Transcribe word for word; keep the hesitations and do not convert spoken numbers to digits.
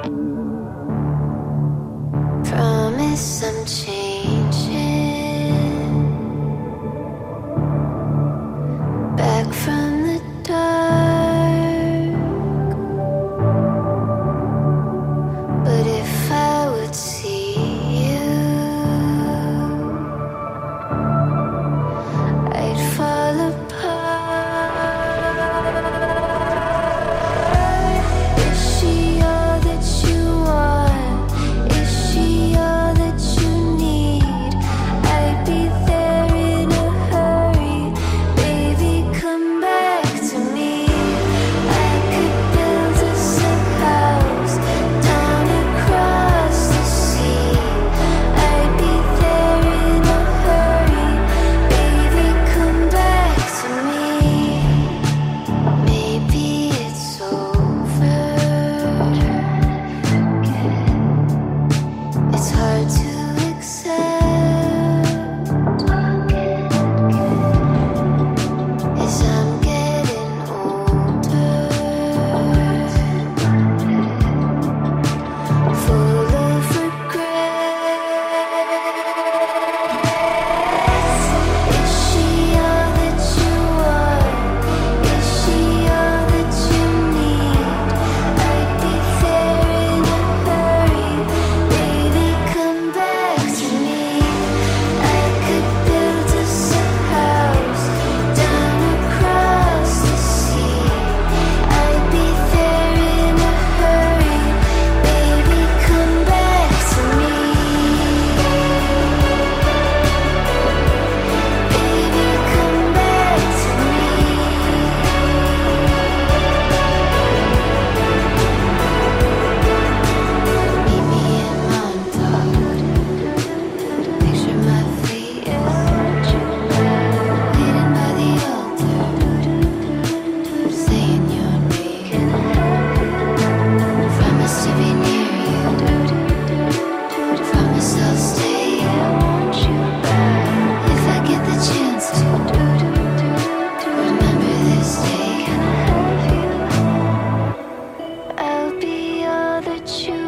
Promise I'm changing. Back from the dark. But if I would see you, I'd fall apart. Is she all that you want? Is she all that you need? I'd be there in a hurry. Baby, come back to me. I could build us a house down across the sea. I'd be there in a hurry. Baby, come back to me. Maybe it's over. It's hard to accept as I'm getting older, full of regrets. Is she all that you want? Is she all that you need? I'd be there in a hurry. Baby, come back to me. I could build us a house down across the sea. I'd be there in a hurry. Baby, come back to me. Baby, come back to me. Meet me in Montauk. Picture my feet leaning by the altar, saying your name. Promise to be near you. Promise I'll stay. If I get the chance to. Remember this day. I'll be all that you